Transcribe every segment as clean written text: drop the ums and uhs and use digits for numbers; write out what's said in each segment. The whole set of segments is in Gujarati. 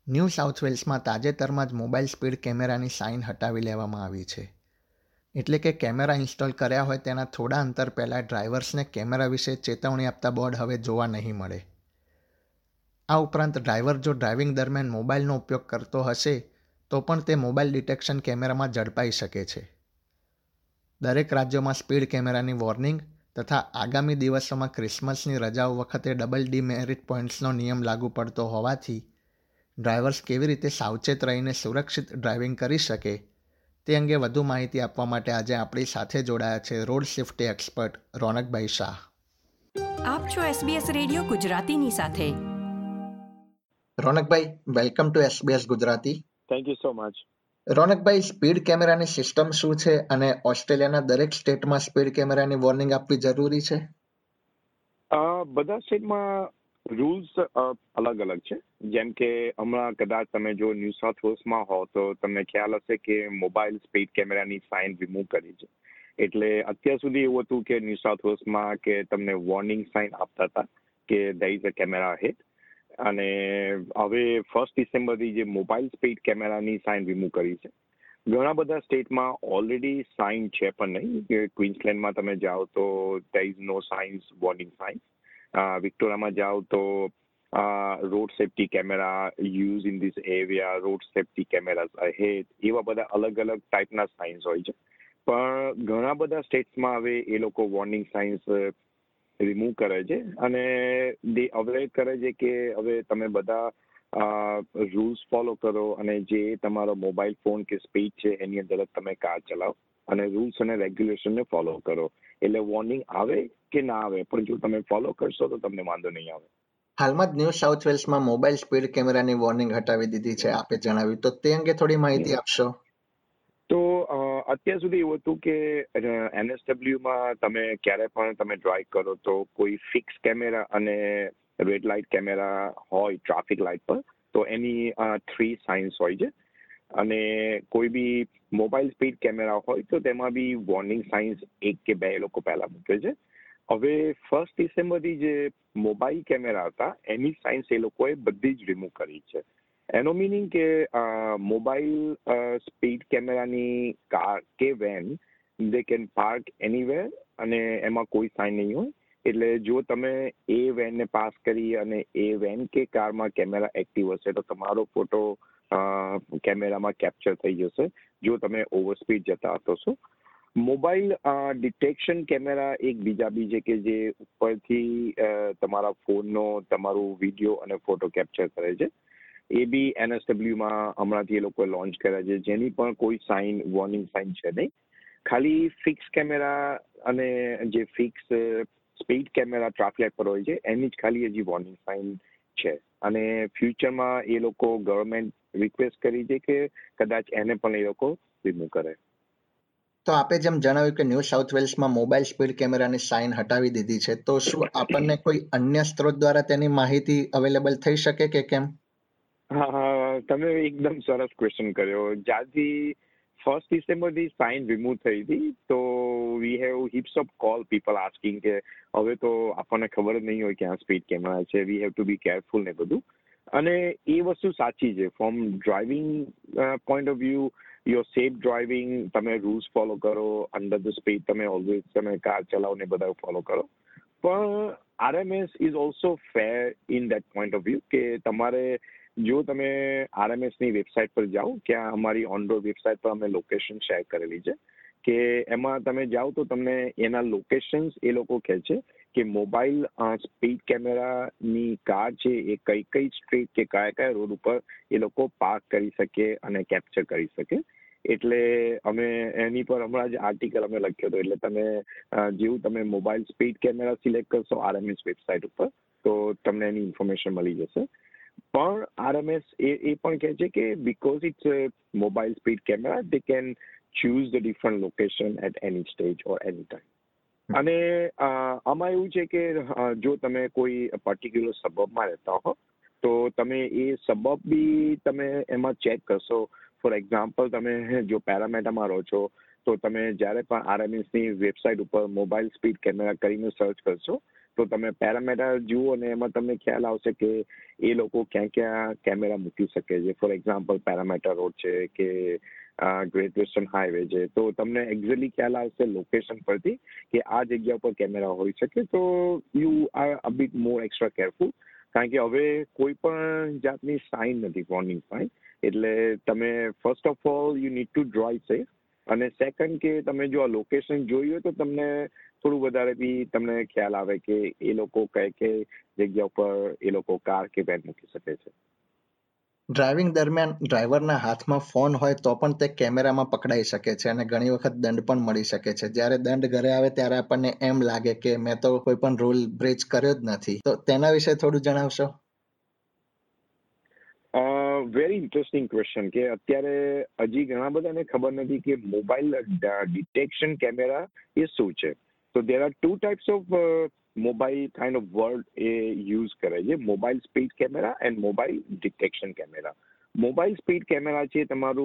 ન્યૂ સાઉથ વેલ્સમાં તાજેતરમાં જ મોબાઈલ સ્પીડ કેમેરાની સાઇન હટાવી લેવામાં આવી છે. એટલે કે કેમેરા ઇન્સ્ટોલ કર્યા હોય તેના થોડા અંતર પહેલાં ડ્રાઈવર્સને કેમેરા વિશે ચેતવણી આપતા બોર્ડ હવે જોવા નહીં મળે. આ ઉપરાંત ડ્રાઈવર જો ડ્રાઇવિંગ દરમિયાન મોબાઈલનો ઉપયોગ કરતો હશે તો પણ તે મોબાઈલ ડિટેક્શન કેમેરામાં ઝડપાઈ શકે છે. દરેક રાજ્યોમાં સ્પીડ કેમેરાની વોર્નિંગ તથા આગામી દિવસોમાં ક્રિસમસની રજાઓ વખતે ડબલ ડીમેરિટ પોઈન્ટ્સનો નિયમ લાગુ પડતો હોવાથી ડ્રાઈવર્સ કેવી રીતે સાવચેત રહીને સુરક્ષિત ડ્રાઇવિંગ કરી શકે તે અંગે વધુ માહિતી આપવા માટે આજે આપણી સાથે જોડાયા છે road safety expert Ronakbhai Shah. આપ છો SBS રેડિયો ગુજરાતીની સાથે. Ronakbhai, welcome to SBS Gujarati. Thank you so much. Ronakbhai, speed કેમેરાની સિસ્ટમ શું છે અને ઓસ્ટ્રેલિયાના દરેક સ્ટેટમાં સ્પીડ કેમેરાની વોર્નિંગ આપવી જરૂરી છે? બધા સ્ટેટમાં રૂલ્સ અલગ અલગ છે. જેમ કે હમણાં કદાચ તમે જો ન્યૂ સાઉથ વેલ્સમાં હો તો તમને ખ્યાલ હશે કે મોબાઈલ સ્પીડ કેમેરાની સાઇન રિમૂવ કરી છે. એટલે અત્યાર સુધી એવું હતું કે ન્યૂ સાઉથ વેલ્સમાં કે તમને વોર્નિંગ સાઇન આપતા હતા કે there is a camera ahead. અને હવે 1 ડિસેમ્બરથી જે મોબાઈલ સ્પીડ કેમેરાની સાઇન રિમૂવ કરી છે. ઘણા બધા સ્ટેટમાં ઓલરેડી સાઇન છે પણ નહીં. કે ક્વીન્સલેન્ડમાં તમે જાઓ તો there is no signs warning sign. વિક્ટોરિયામાં જાઓ તો road safety camera use in this area, road safety cameras ahead, એવા બધા અલગ અલગ ટાઈપના સાઇન્સ હોય છે. પણ ઘણા બધા સ્ટેટ્સમાં હવે એ લોકો વોર્નિંગ સાઇન્સ રિમૂવ કરે છે અને દે અવેર કરે છે કે હવે તમે બધા રૂલ્સ ફોલો કરો અને જે તમારો મોબાઈલ ફોન કે સ્પીડ છે એની અંદર જ તમે કાર ચલાવો અને રૂલ્સ અને રેગ્યુલેશનને ફોલો કરો. એટલે વોર્નિંગ આવે કે ના આવે પણ જો તમે ફોલો કરશો તો તમને વાંધો નહીં આવે. હાલમાં જ ન્યૂ સાઉથ વેલ્સમાં મોબાઈલ સ્પીડ કેમેરાની વોર્નિંગ હટાવી દીધી છે, આપે જણાવ્યું, તો તે અંગે થોડી માહિતી આપશો. તો અત્યાર સુધી એવું હતું કે NSW-માં તમે ક્યારે પણ તમે ડ્રાઈવ કરો તો કોઈ ફિક્સ કેમેરા અને રેડ લાઇટ કેમેરા હોય ટ્રાફિક લાઇટ પર તો એની 3 સાઇન્સ હોય છે. અને કોઈ બી મોબાઈલ સ્પીડ કેમેરા હોય તો તેમાં બી વોર્નિંગ સાઇન્સ 1 કે 2 એ લોકો પહેલા મૂકે છે. હવે 1 ડિસેમ્બરથી જે મોબાઈલ કેમેરા હતા એની સાઇન્સ એ લોકોએ બધી જ રિમૂવ કરી છે. એનો મિનિંગ કે મોબાઈલ સ્પીડ કેમેરાની કાર કે van they can park anywhere અને એમાં કોઈ સાઇન નહીં હોય. એટલે જો તમે એ વેનને પાસ કરી અને એ વેન કે કારમાં કેમેરા એક્ટિવ હશે તો તમારો ફોટો કેમેરામાં કેપ્ચર થઈ જશે જો તમે ઓવર સ્પીડ જતા હશો. મોબાઈલ ડિટેક્શન કેમેરા એક બીજા બી છે કે જે ઉપરથી તમારા ફોનનો તમારું વિડીયો અને ફોટો કેપ્ચર કરે છે. એ બી NSW-માં હમણાંથી એ લોકોએ લોન્ચ કર્યા છે જેની પણ કોઈ સાઇન વોર્નિંગ સાઇન છે નહીં. ખાલી ફિક્સ કેમેરા અને જે fix speed camera traffic light પર હોય છે એની જ ખાલી હજી વોર્નિંગ સાઇન છે. અને ફ્યુચરમાં એ લોકો ગવર્મેન્ટ રિક્વેસ્ટ કરી છે કે કદાચ એને પણ એ લોકો રિમૂવ કરે. તો આપે જેમ જણાવ્યું કે ન્યૂ સાઉથ વેલ્સમાં મોબાઈલ સ્પીડ કેમેરાની સાઇન હટાવી દીધી છે, તો શું આપણને કોઈ અન્ય સ્ત્રોત દ્વારા તેની માહિતી અવેલેબલ થઈ શકે કે કેમ? હા, તમે એકદમ સરસ ક્વેશ્ચન કર્યો. જ્યારથી 1 ડિસેમ્બરથી સાઇન રિમૂવ થઈ હતી તો we have heaps of call people asking કે હવે તો આપણને ખબર જ નહીં હોય કે આ સ્પીડ કેમેરા છે, we have to be careful ને બધું. અને એ વસ્તુ સાચી છે. From driving point of view your safe driving, તમે રૂલ્સ ફોલો કરો, અંડર ધ સ્પીડ તમે ઓલવેઝ તમે કાર ચલાવો ને બધા ફોલો કરો. પણ RMS is also fair in that point of view કે તમારે જો તમે RMSની વેબસાઇટ પર જાઓ, ત્યાં અમારી ઓનરોડ વેબસાઇટ પર અમે લોકેશન શેર કરેલી છે કે એમાં તમે જાઓ તો તમને એના લોકેશન્સ એ લોકો કહે છે કે મોબાઈલ સ્પીડ કેમેરાની કાર છે એ કઈ કઈ સ્ટ્રીટ કે કયા રોડ ઉપર એ લોકો પાર્ક કરી શકે અને કેપ્ચર કરી શકે. એટલે અમે એની પર હમણાં જ આર્ટિકલ અમે લખ્યો હતો. એટલે તમે જેવું તમે મોબાઈલ સ્પીડ કેમેરા સિલેક્ટ કરશો RMS વેબસાઇટ ઉપર તો તમને એની ઇન્ફોર્મેશન મળી જશે. પણ RMS એ પણ કહે છે કે because it's mobile speed camera they can choose the different location at any stage or any time. અને આમાં એવું છે કે જો તમે કોઈ પર્ટિક્યુલર સબબમાં રહેતા હો તો તમે એ સબબ બી તમે એમાં ચેક કરશો. ફોર એક્ઝામ્પલ, તમે જો પેરામેટામાં રહો છો તો તમે જ્યારે પણ RMSની વેબસાઇટ ઉપર મોબાઈલ સ્પીડ કેમેરા કરીને સર્ચ કરશો તો તમે પેરામીટર જુઓ ને એમાં તમને ખ્યાલ આવશે કે એ લોકો ક્યાં ક્યાં કેમેરા મૂકી શકે છે. ફોર એક્ઝામ્પલ પેરામીટર રોડ છે કે ગ્રેટ વેસ્ટર્ન હાઈવે છે, તો તમને એક્ઝેક્ટલી ખ્યાલ આવશે લોકેશન પરથી કે આ જગ્યા પર કેમેરા હોઈ શકે. તો you are a bit more extra careful, કારણ કે હવે કોઈ પણ જાતની સાઇન નથી, વોર્નિંગ સાઇન. એટલે તમે first of all you need to drive safe, અને સેકન્ડ કે તમે જો આ લોકેશન જોઈ હોય તો તમને થોડું વધારે બી તમને ખ્યાલ આવે કે એ લોકો કઈ જગ્યા ઉપર એ લોકો કાર કે વેન મૂકી શકે છે. ડ્રાઇવિંગ દરમિયાન ડ્રાઈવરના હાથમાં ફોન હોય તો પણ તે કેમેરામાં પકડાઈ શકે છે અને ઘણી વખત દંડ પણ મળી શકે છે. જ્યારે દંડ ઘરે આવે ત્યારે આપણને એમ લાગે કે મેં તો કોઈ પણ રૂલ બ્રેચ કર્યો જ નથી. તો તેના વિશે થોડું જણાવશો? વેરી ઇન્ટરેસ્ટિંગ ક્વેશ્ચન કે અત્યારે હજી ઘણા બધાને ખબર નથી કે મોબાઈલ ડિટેક્શન કેમેરા એ શું છે. તો there are two types of mobile kind of word એ યુઝ કરે છે, mobile speed camera and mobile detection camera. Mobile speed camera છે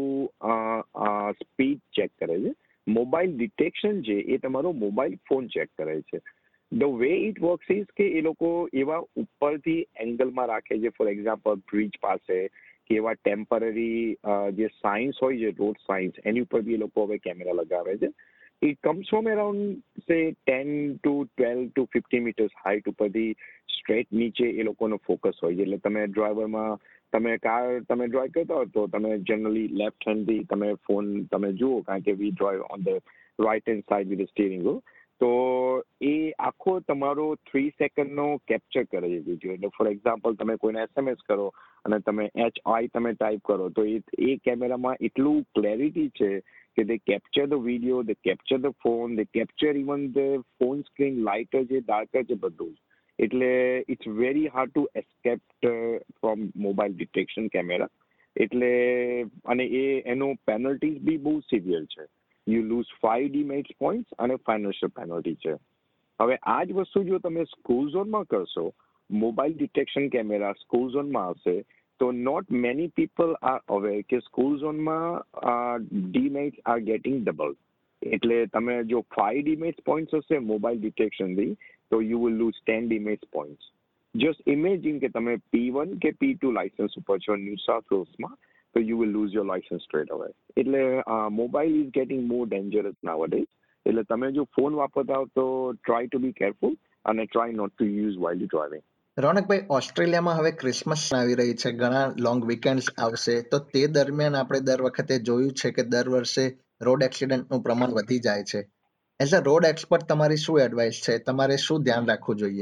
તમારું સ્પીડ ચેક કરે છે. મોબાઈલ ડિટેક્શન છે એ તમારો મોબાઈલ ફોન ચેક કરે છે. The way it works is કે એ લોકો એવા ઉપરથી એંગલમાં રાખે છે, ફોર એક્ઝામ્પલ બ્રિજ પાસે કે એવા ટેમ્પરરી જે સાઇન્સ હોય છે, રોડ સાઇન્સ, એની ઉપર બી એ લોકો હવે કેમેરા લગાવે છે. ઇટ કમ્સ ફ્રોમ અરાઉન્ડ સે 10 to 12 to 50 મીટર્સ હાઇટ ઉપરથી સ્ટ્રેટ નીચે એ લોકોનો ફોકસ હોય છે. એટલે તમે ડ્રાઈવરમાં તમે કાર તમે ડ્રાઈવ કરતા હો તો તમે જનરલી લેફ્ટ હેન્ડથી તમે ફોન તમે જુઓ, કારણ કે we drive on the right hand side with steering wheel. તો એ આખો તમારો 3 સેકન્ડનો કેપ્ચર કરે છે વિડીયો. એટલે ફોર એક્ઝામ્પલ તમે કોઈને SMS કરો અને તમે HI તમે ટાઈપ કરો તો એ કેમેરામાં એટલું ક્લેરિટી છે કે they capture the video, they capture the phone, they capture even the phone screen lighter છે, ડાર્કર છે, બધું જ. એટલે it's very hard to escape from mobile detection camera. એટલે અને એનો પેનલ્ટીઝ બી બહુ સિવિયર છે. યુ લૂઝ 5 ડીમેરિટ પોઈન્ટ્સ અને ફાઇનાન્શિયલ પેનલ્ટી છે. હવે આ જ વસ્તુ જો તમે સ્કૂલ ઝોનમાં કરશો, મોબાઈલ ડિટેક્શન કેમેરા સ્કૂલ ઝોનમાં આવશે, તો not many people are aware કે સ્કૂલ ઝોનમાં ડીમેરિટ્સ આર ગેટિંગ ડબલ. એટલે તમે જો 5 ડીમેરિટ્સ પોઈન્ટ્સ હશે મોબાઈલ ડિટેક્શનથી, તો you will lose 10 demerits points. Just imagine કે તમે P1 કે P2 લાઇસન્સ ઉપર છો ન્યૂ સાઉથ વેલ્સમાં, so you will lose your license straight away. એટલે mobile is getting more dangerous nowadays. એટલે તમે જો ફોન વાપરતા હો તો ટ્રાય ટુ બી કેરફુલ અને try not to use while you driving. Ronakbhai, ઓસ્ટ્રેલિયામાં હવે ક્રિસમસ આવી રહી છે, ઘણા લોંગ વીકેન્ડ્સ આવશે, તો તે દરમિયાન આપણે દર વખતે જોયું છે કે દર વર્ષે રોડ એક્સિડન્ટનું પ્રમાણ વધી જાય છે. એઝ અ રોડ એક્સપર્ટ તમારી શું એડવાઇસ છે? તમારે શું ધ્યાન રાખવું જોઈએ?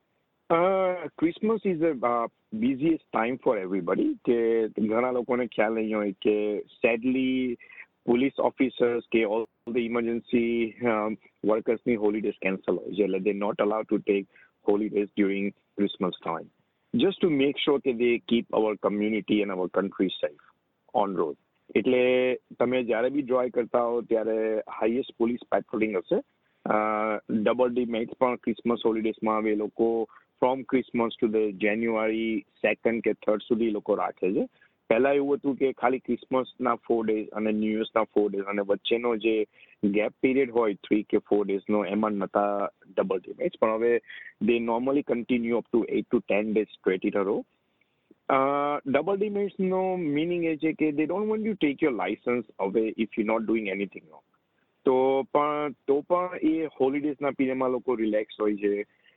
Christmas is a busiest time for everybody. કે ઘણા લોકોને ખ્યાલ નહીં હોય કે સેડલી પોલીસ ઓફિસર્સ કે ઓલ ધ ઇમરજન્સી વર્કર્સની હોલિડેઝ કેન્સલ હોય છે. એટલે they not allowed to take holidays during Christmas time, just to make sure કે they keep our community and our country safe on road. એટલે તમે જ્યારે બી ડ્રાઈવ કરતા હો ત્યારે હાઈએસ્ટ પોલીસ પેટ્રોલિંગ હશે. ડબલ ડી મેટ્સ પણ ક્રિસમસ હોલિડેઝમાં આવે, એ લોકો from Christmas to the January 2nd કે 3rd સુધી એ લોકો રાખે છે. પહેલા એવું હતું કે ખાલી ક્રિસમસના 4 ડેઝ અને ન્યૂ યર્સના 4 ડેઝ અને વચ્ચેનો જે ગેપ પીરિયડ હોય 3 કે 4 ડેઝનો, એમાં નતા ડબલ ડિમેટ્સ. પણ હવે they normally continue up to 8 to 10 days straight in a row. Double ડિમેટ્સનો મિનિંગ એ છે કે they don't want you take your licence away if you not doing anything wrong. તો પણ એ હોલિડેઝના પીરિયડમાં લોકો રિલેક્સ હોય છે.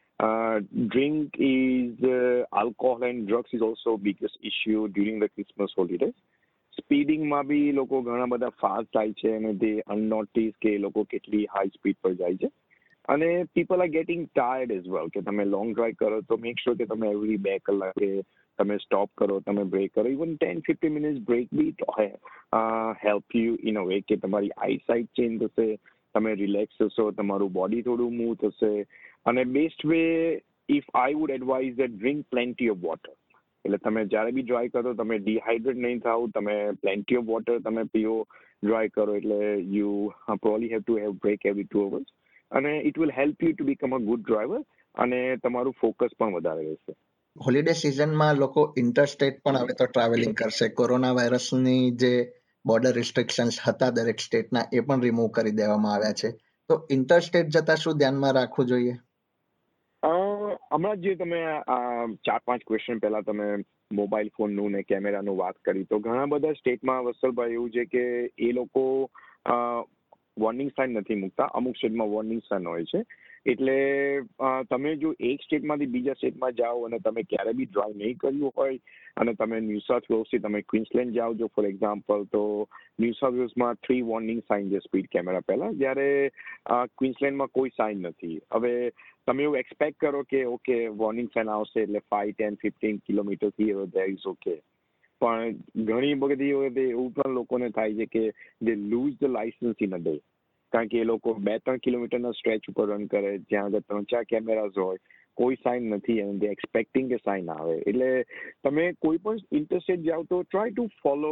Drink is alcohol and drugs is also biggest issue during the Christmas holidays. સ્પીડિંગમાં બી લોકો ઘણા બધા ફાસ્ટ જાય છે અને તે અનનોટિસ કે એ લોકો કેટલી હાઈ સ્પીડ પર જાય છે. અને people are getting tired as well. કે તમે લોંગ ડ્રાઈવ કરો તો મેક શ્યોર કે તમે એવરી 2 કલાકે તમે સ્ટોપ કરો, તમે બ્રેક કરો. Even 10-15 minutes break be help you in a way કે તમારી આઈ સાઇટ ચેન્જ થશે, તમે રિલેક્સ થશો, તમારું બોડી થોડું મૂવ થશે. અને best way if I would advise that drink plenty of water. એટલે તમે જ્યારે બી ડ્રાઈવ કરો તમે ડિહાઇડ્રેટ નહીં થાવ, તમે પ્લેન્ટી ઓફ વોટર તમે પીઓ ડ્રાઈવ કરો. એટલે you probably have to have break every 2 hours અને it will help you to become a good driver અને તમારું ફોકસ પણ વધારે રહેશે. હોલિડે સિઝનમાં લોકો ઇન્ટરસ્ટેટ પણ હવે તો ટ્રાવેલિંગ કરશે. કોરોના વાયરસની જે બોર્ડર રિસ્ટ્રિક્શન્સ હતા દરેક સ્ટેટના, એ પણ રિમૂવ કરી દેવામાં આવ્યા છે. તો ઇન્ટરસ્ટેટ જતા શું ધ્યાનમાં રાખવું જોઈએ? હમણાં જે તમે 4-5 ક્વેશ્ચન પહેલા તમે મોબાઈલ ફોનનું ને કેમેરાનું વાત કરી, તો ઘણા બધા સ્ટેટમાં વત્સલભાઈ એવું છે કે એ લોકો વોર્નિંગ સાઇન નથી મૂકતા. અમુક સ્ટેટમાં વોર્નિંગ સાઇન હોય છે. એટલે તમે જો એક સ્ટેટમાંથી બીજા સ્ટેટમાં જાઓ અને તમે ક્યારે બી ડ્રાઈવ નહીં કર્યું હોય અને તમે ન્યૂ સાઉથ વેલ્સથી તમે ક્વીન્સલેન્ડ જાઓ છો ફોર એક્ઝામ્પલ, તો ન્યૂ સાઉથ વેલ્સમાં 3 વોર્નિંગ સાઇન છે સ્પીડ કેમેરા પહેલાં, જ્યારે ક્વીન્સલેન્ડમાં કોઈ સાઇન નથી. હવે તમે એવું એક્સપેક્ટ કરો કે ઓકે વોર્નિંગ સાઇન આવશે એટલે 5, 10, 15 કિલોમીટરથી દેર ઇઝ ઓકે, પણ ઘણી બધી વખતે એવું પણ લોકોને થાય છે કે they lose the licence in a day, કારણ કે એ લોકો 2-3 કિલોમીટરના સ્ટ્રેચ ઉપર રન કરે જ્યાં આગળ 3-4 કેમેરાઝ હોય, કોઈ સાઇન નથી અને દે એક્સપેક્ટિંગ કે સાઇન આવે. એટલે તમે કોઈ પણ ઇન્ટરસ્ટેટ જાઓ તો try to follow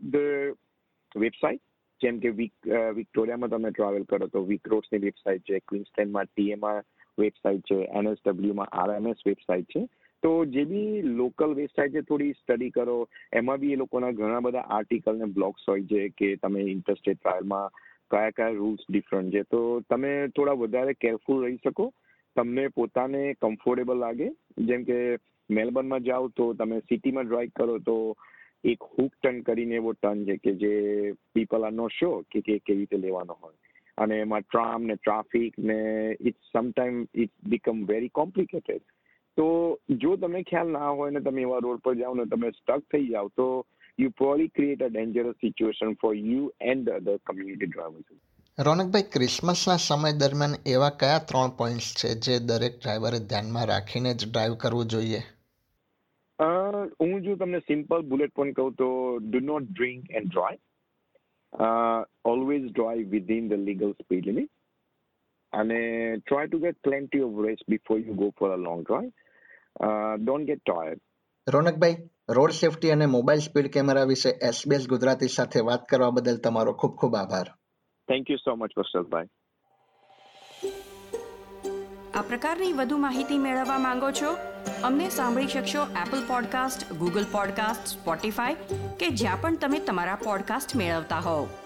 the website. જેમ કે વિક્ટોરિયામાં તમે ટ્રાવેલ કરો તો વિક રોડ્સની વેબસાઇટ છે, ક્વીન્સલેન્ડમાં TMR વેબસાઇટ છે, NSWમાં RMS વેબસાઇટ છે. તો જે બી લોકલ વેબસાઇટ છે થોડી સ્ટડી કરો, એમાં બી એ લોકોના ઘણા બધા આર્ટિકલ ને બ્લોગ્સ હોય છે કે તમે ઇન્ટરસ્ટેટ ટ્રાવેલમાં કયા રૂલ્સ ડિફરન્ટ છે, તો તમે થોડા વધારે કેરફુલ રહી શકો, તમને પોતાને કમ્ફર્ટેબલ લાગે. જેમ કે મેલબર્નમાં જાઓ તો તમે સિટીમાં ડ્રાઈવ કરો તો એક હુક ટર્ન કરીને એવો ટર્ન છે કે જે પીપલ આર નોટ શ્યોર કે કેવી રીતે લેવાનો હોય, અને એમાં ટ્રામ ને ટ્રાફિક ને it's sometime it's become very complicated. તો જો તમને ખ્યાલ ના હોય ને તમે એવા રોડ પર જાઓ ને તમે સ્ટક થઈ જાઓ તો you probably create a dangerous situation for you and the other community drivers. રોનકભાઈ, ક્રિસમસના સમય દરમિયાન એવા કયા 3 પોઈન્ટ્સ છે જે દરેક ડ્રાઈવરે ધ્યાનમાં રાખીને જ ડ્રાઈવ કરવું જોઈએ? હું જો તમને સિમ્પલ બુલેટ પોઈન્ટ કહું તો do not drink and drive, always drive within the legal speed limit, અને try to get plenty of rest before you go for a long drive. Don't get tired. Raunakbhai, road safety અને મોબાઈલ સ્પીડ કેમેરા વિશે SBS ગુજરાતી સાથે વાત કરવા બદલ તમારો ખૂબ ખૂબ આભાર. Thank you so much Vatsalbhai. આ પ્રકારની વધુ માહિતી મેળવવા માંગો છો? અમને સાંભળી શકશો Apple podcast, Google podcast, Spotify કે જ્યાં પણ તમે તમારા પોડકાસ્ટ મેળવતા હોવ.